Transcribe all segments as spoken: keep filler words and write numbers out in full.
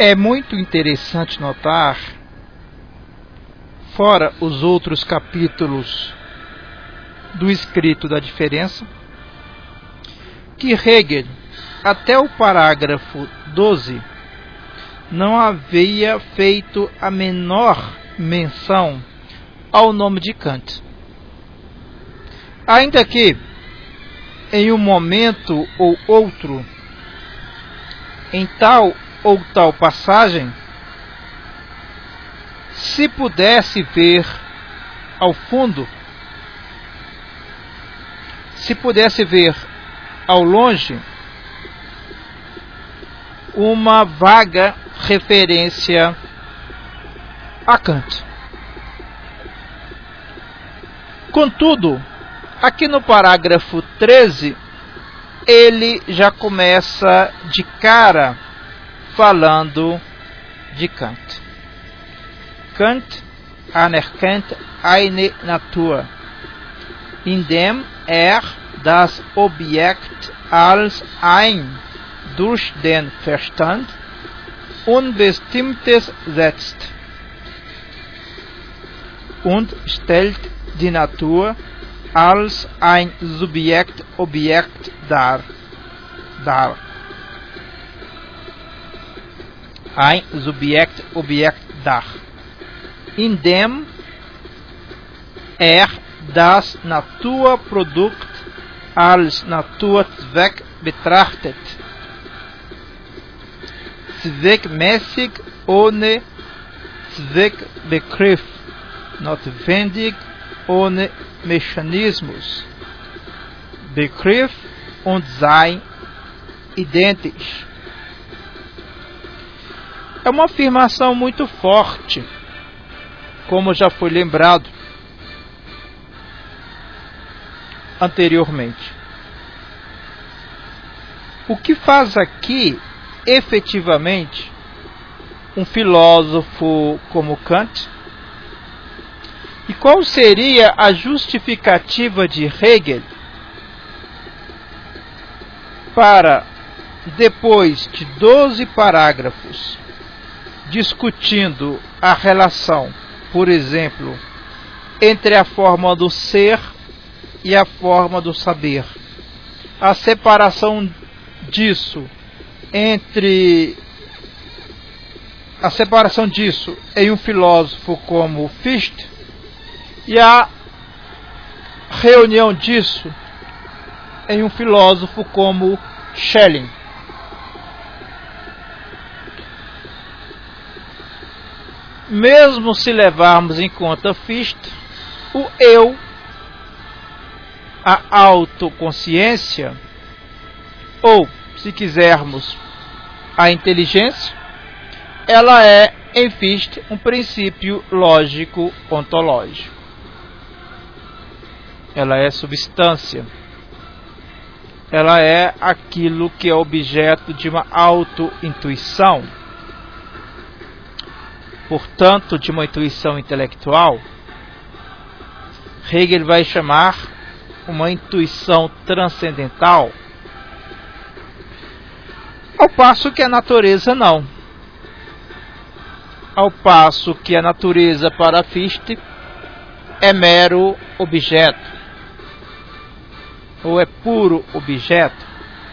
É muito interessante notar, fora os outros capítulos do escrito da diferença, que Hegel, até o parágrafo doze, não havia feito a menor menção ao nome de Kant. Ainda que, em um momento ou outro, em tal ou tal passagem, se pudesse ver ao fundo, se pudesse ver ao longe, uma vaga referência a Kant. Contudo, aqui no parágrafo treze, ele já começa de cara falando de Kant. Kant anerkennt eine Natur, indem er das Objekt als ein durch den Verstand unbestimmtes setzt und stellt die Natur als ein Subjekt-Objekt dar. dar. Ein Subjekt-Objekt dar. Indem er das Naturprodukt als Naturzweck betrachtet, zweckmäßig ohne Zweckbegriff, notwendig ohne Mechanismus, Begriff und Sein identisch. É uma afirmação muito forte, como já foi lembrado anteriormente. O que faz aqui, efetivamente, um filósofo como Kant? E qual seria a justificativa de Hegel para, depois de doze parágrafos, discutindo a relação, por exemplo, entre a forma do ser e a forma do saber, a separação disso entre a separação disso em um filósofo como Fichte e a reunião disso em um filósofo como Schelling. Mesmo se levarmos em conta Fichte, o eu, a autoconsciência, ou, se quisermos, a inteligência, ela é, em Fichte, um princípio lógico ontológico. Ela é substância. Ela é aquilo que é objeto de uma auto-intuição. Portanto, de uma intuição intelectual, Hegel vai chamar uma intuição transcendental, ao passo que a natureza não. Ao passo que a natureza para Fichte é mero objeto, ou é puro objeto,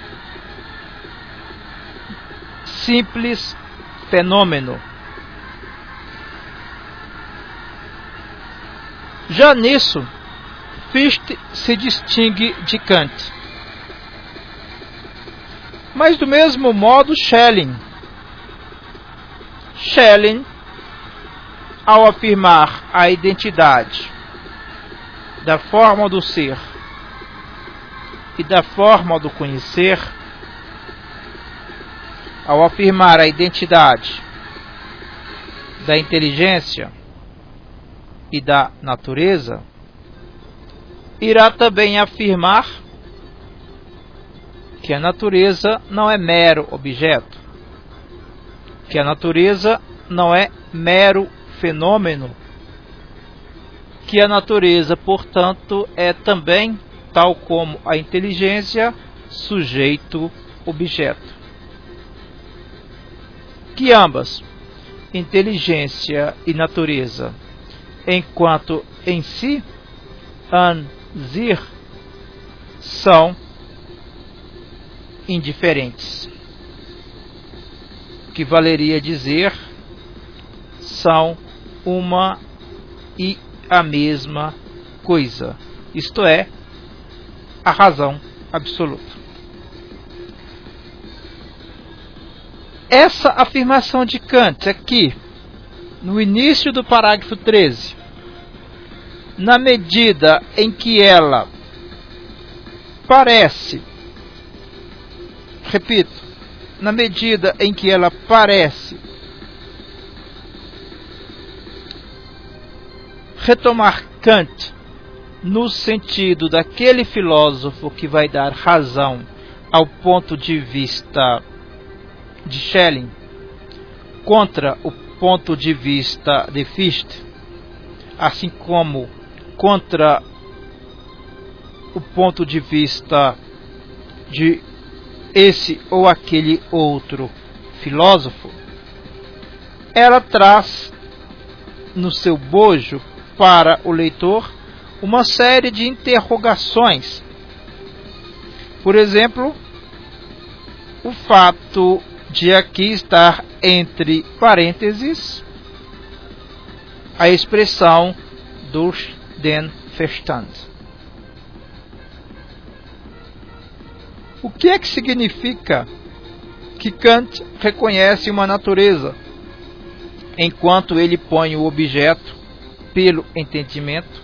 simples fenômeno. Já nisso, Fichte se distingue de Kant. Mas do mesmo modo Schelling. Schelling, ao afirmar a identidade da forma do ser e da forma do conhecer, ao afirmar a identidade da inteligência e da natureza, irá também afirmar que a natureza não é mero objeto, que a natureza não é mero fenômeno, que a natureza, portanto, é também, tal como a inteligência, sujeito-objeto. que ambas, inteligência e natureza, enquanto em si, an sich, são indiferentes, que valeria dizer são uma e a mesma coisa, isto é, a razão absoluta. Essa afirmação de Kant aqui, no início do parágrafo treze, na medida em que ela parece, repito, na medida em que ela parece retomar Kant no sentido daquele filósofo que vai dar razão ao ponto de vista de Schelling contra o ponto de vista de Fichte, assim como contra o ponto de vista de esse ou aquele outro filósofo, ela traz no seu bojo para o leitor uma série de interrogações. Por exemplo, o fato de aqui estar entre parênteses a expressão durch den Verstand. O que é que significa que Kant reconhece uma natureza, enquanto ele põe o objeto pelo entendimento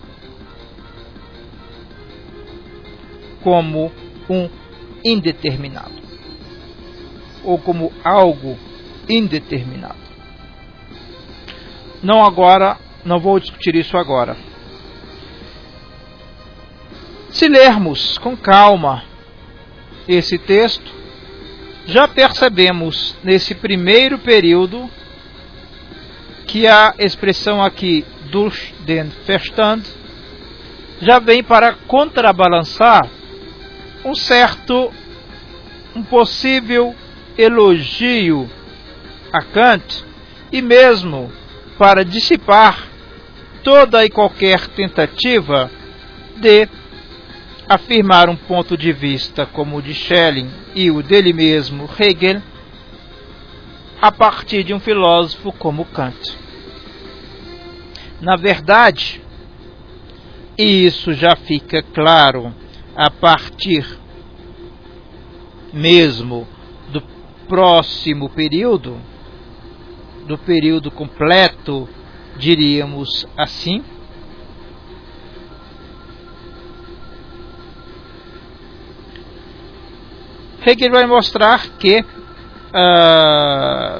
como um indeterminado, ou como algo indeterminado? Não agora, não vou discutir isso agora. Se lermos com calma esse texto, já percebemos nesse primeiro período que a expressão aqui durch den Verstand já vem para contrabalançar um certo, um possível elogio a Kant, e mesmo para dissipar toda e qualquer tentativa de afirmar um ponto de vista como o de Schelling e o dele mesmo, Hegel, a partir de um filósofo como Kant. Na verdade, e isso já fica claro a partir mesmo do próximo período, do período completo, diríamos assim, Hegel vai mostrar que, uh,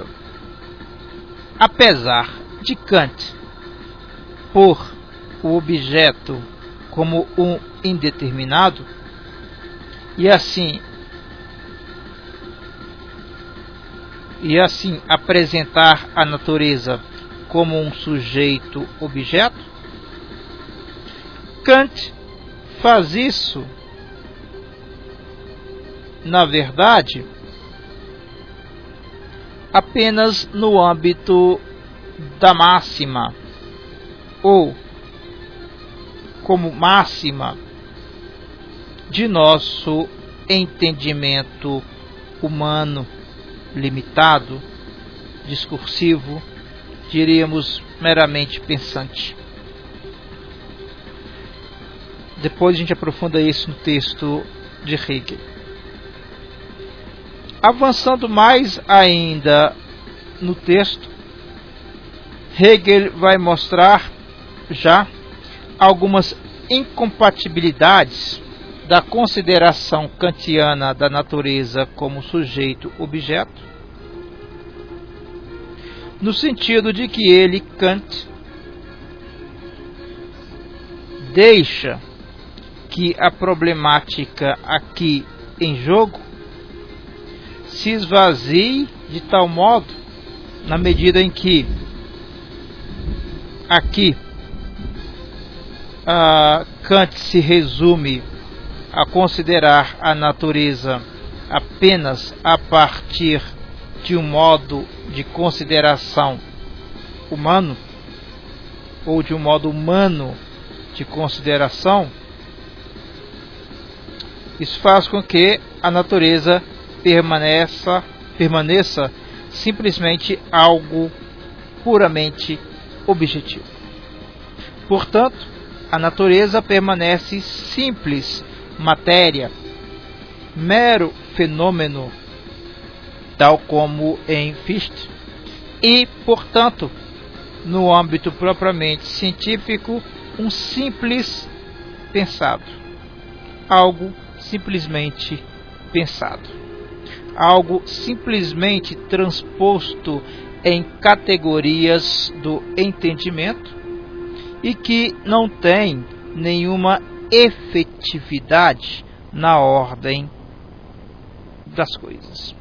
apesar de Kant pôr o objeto como um indeterminado, e assim e assim apresentar a natureza como um sujeito objeto, Kant faz isso, na verdade, apenas no âmbito da máxima, ou como máxima de nosso entendimento humano limitado, discursivo, diríamos meramente pensante. Depois a gente aprofunda isso no texto de Hegel. Avançando mais ainda no texto, Hegel vai mostrar já algumas incompatibilidades da consideração kantiana da natureza como sujeito-objeto, no sentido de que ele, Kant, deixa que a problemática aqui em jogo se esvazie de tal modo, na medida em que aqui uh, Kant se resume a considerar a natureza apenas a partir de um modo de consideração humano, ou de um modo humano de consideração, isso faz com que a natureza permaneça, permaneça simplesmente algo puramente objetivo. Portanto, a natureza permanece simples matéria, mero fenômeno, tal como em Fichte, e, portanto, no âmbito propriamente científico, um simples pensado, algo simplesmente pensado, algo simplesmente transposto em categorias do entendimento e que não tem nenhuma efetividade na ordem das coisas.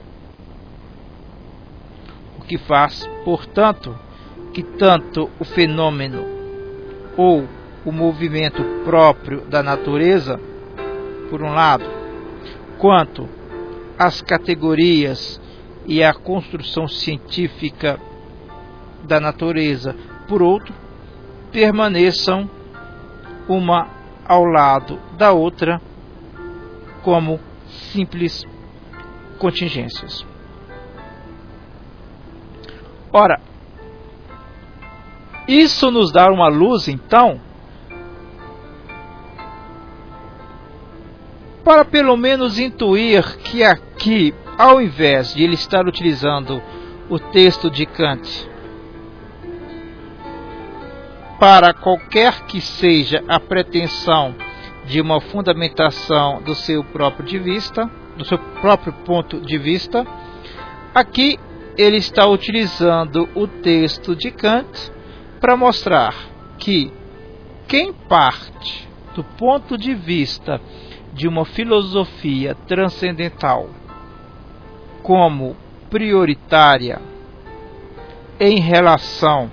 O que faz, portanto, que tanto o fenômeno ou o movimento próprio da natureza, por um lado, quanto as categorias e a construção científica da natureza, por outro, permaneçam uma ao lado da outra como simples contingências. Ora, isso nos dá uma luz, então, para pelo menos intuir que aqui, ao invés de ele estar utilizando o texto de Kant para qualquer que seja a pretensão de uma fundamentação do seu próprio de vista, do seu próprio ponto de vista, aqui ele está utilizando o texto de Kant para mostrar que quem parte do ponto de vista de uma filosofia transcendental como prioritária em relação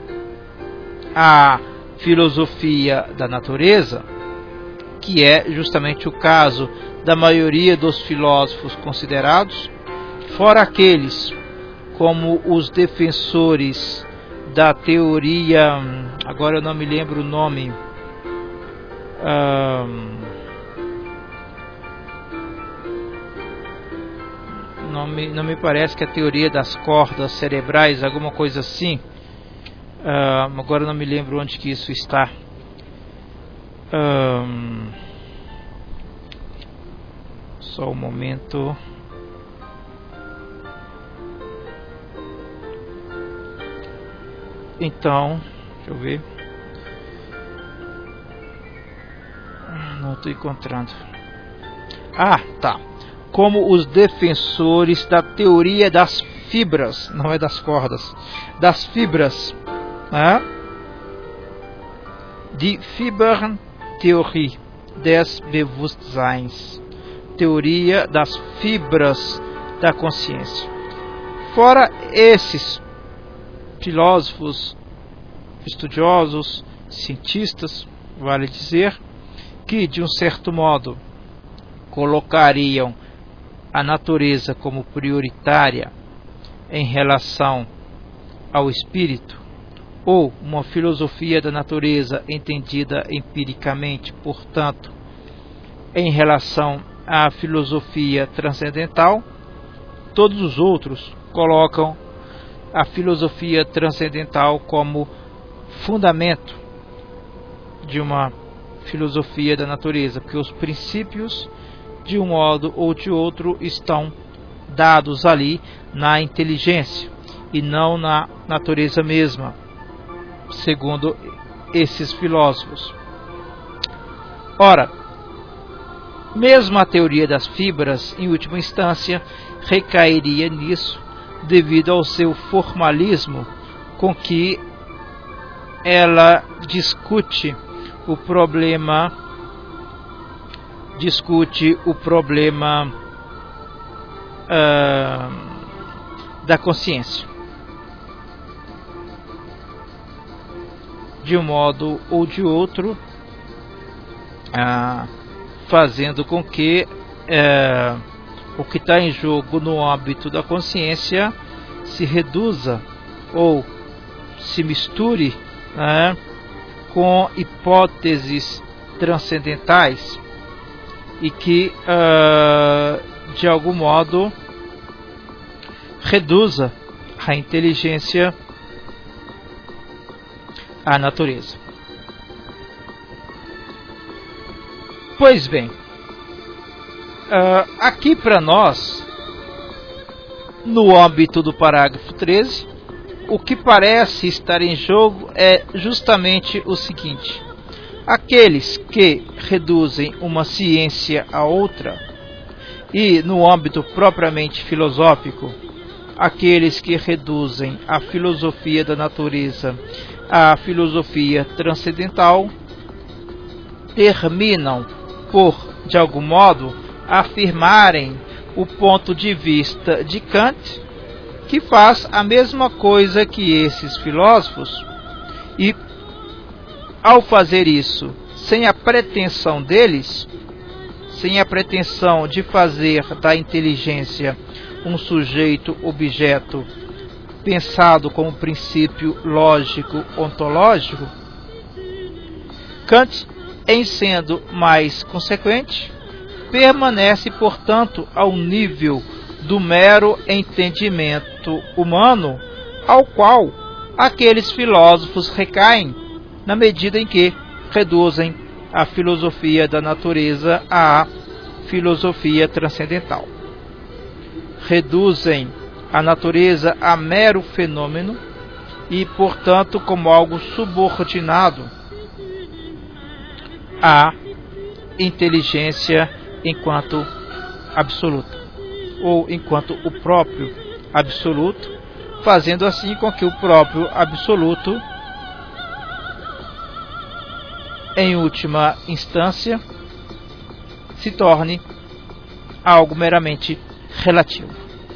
à filosofia da natureza, que é justamente o caso da maioria dos filósofos considerados, fora aqueles como os defensores da teoria, agora eu não me lembro o nome, um, não, me, não me parece que é a teoria das cordas cerebrais, alguma coisa assim, uh, agora eu não me lembro onde que isso está. Um, só um momento. Então, deixa eu ver. Não estou encontrando. Ah, tá. Como os defensores da teoria das fibras, não é das cordas, das fibras, né? Die Fiberntheorie des Bewusstseins, teoria das fibras da consciência. Fora esses filósofos, estudiosos, cientistas, vale dizer, que de um certo modo colocariam a natureza como prioritária em relação ao espírito, ou uma filosofia da natureza entendida empiricamente, portanto, em relação à filosofia transcendental. Todos os outros colocam a filosofia transcendental como fundamento de uma filosofia da natureza, porque os princípios, de um modo ou de outro, estão dados ali na inteligência e não na natureza mesma, segundo esses filósofos. Ora, mesmo a teoria das fibras, em última instância, recairia nisso, devido ao seu formalismo com que ela discute o problema discute o problema uh, da consciência, de um modo ou de outro, uh, fazendo com que uh, o que está em jogo no âmbito da consciência se reduza ou se misture, né, com hipóteses transcendentais e que uh, de algum modo reduza a inteligência à natureza. Pois bem, uh, aqui para nós, no âmbito do parágrafo treze, o que parece estar em jogo é justamente o seguinte: aqueles que reduzem uma ciência a outra, e no âmbito propriamente filosófico, aqueles que reduzem a filosofia da natureza à filosofia transcendental, terminam por, de algum modo, afirmarem o ponto de vista de Kant, que faz a mesma coisa que esses filósofos, e ao fazer isso, sem a pretensão deles, sem a pretensão de fazer da inteligência um sujeito objeto pensado como princípio lógico ontológico, Kant, em sendo mais consequente, permanece, portanto, ao nível do mero entendimento humano, ao qual aqueles filósofos recaem, na medida em que reduzem a filosofia da natureza à filosofia transcendental. Reduzem a natureza a mero fenômeno e, portanto, como algo subordinado à inteligência enquanto absoluta, ou enquanto o próprio absoluto, fazendo assim com que o próprio absoluto, em última instância, se torne algo meramente relativo.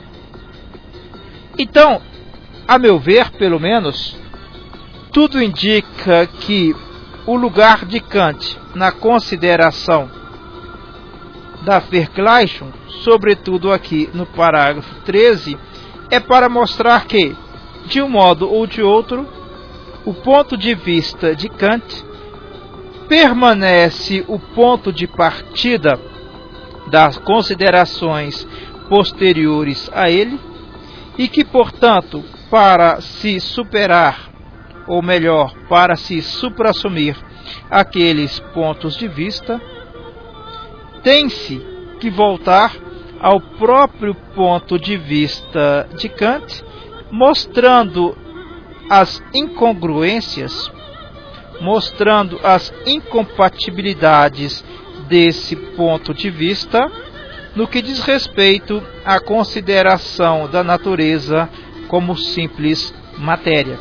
Então, a meu ver, pelo menos, tudo indica que o lugar de Kant na consideração da Vergleichung, sobretudo aqui no parágrafo treze, é para mostrar que, de um modo ou de outro, o ponto de vista de Kant permanece o ponto de partida das considerações posteriores a ele, e que, portanto, para se superar, ou melhor, para se suprassumir aqueles pontos de vista, tem-se que voltar ao próprio ponto de vista de Kant, mostrando as incongruências, mostrando as incompatibilidades desse ponto de vista no que diz respeito à consideração da natureza como simples matéria.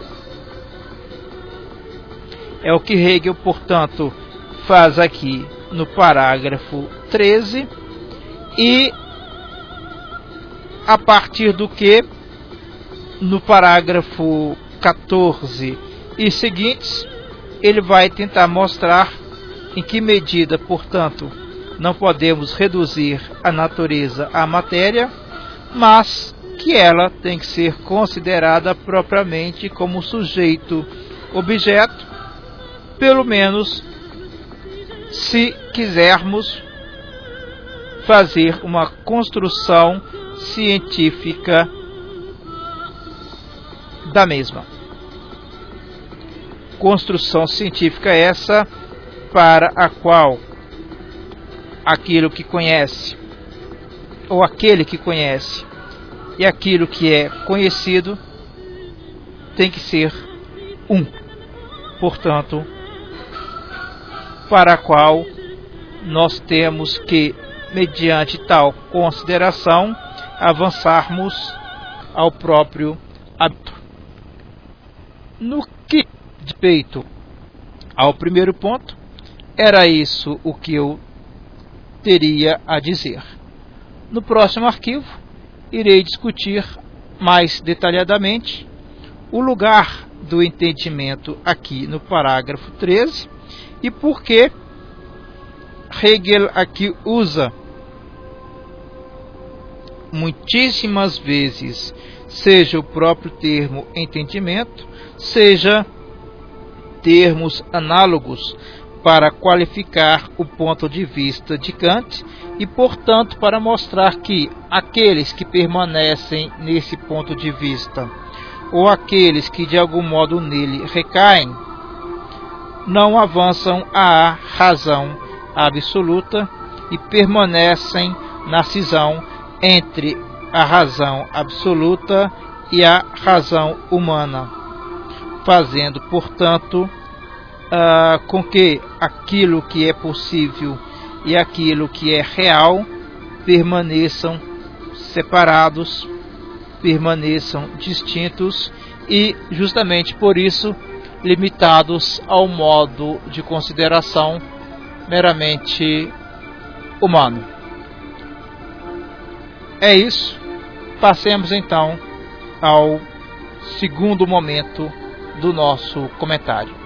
É o que Hegel, portanto, faz aqui no parágrafo treze, e a partir do que, no parágrafo quatorze e seguintes, ele vai tentar mostrar em que medida, portanto, não podemos reduzir a natureza à matéria, mas que ela tem que ser considerada propriamente como sujeito objeto, pelo menos se quisermos fazer uma construção científica da mesma. Construção científica essa para a qual aquilo que conhece, ou aquele que conhece, e aquilo que é conhecido tem que ser um. Portanto, para a qual nós temos que, mediante tal consideração, avançarmos ao próprio hábito. No que diz respeito ao primeiro ponto, era isso o que eu teria a dizer. No próximo arquivo, irei discutir mais detalhadamente o lugar do entendimento aqui no parágrafo treze e por que Hegel aqui usa muitíssimas vezes, seja o próprio termo entendimento, seja termos análogos para qualificar o ponto de vista de Kant e, portanto, para mostrar que aqueles que permanecem nesse ponto de vista ou aqueles que de algum modo nele recaem não avançam à razão absoluta e permanecem na cisão entre a razão absoluta e a razão humana, fazendo, portanto, uh, com que aquilo que é possível e aquilo que é real permaneçam separados, permaneçam distintos e, justamente por isso, limitados ao modo de consideração meramente humano. É isso. Passemos então ao segundo momento do nosso comentário.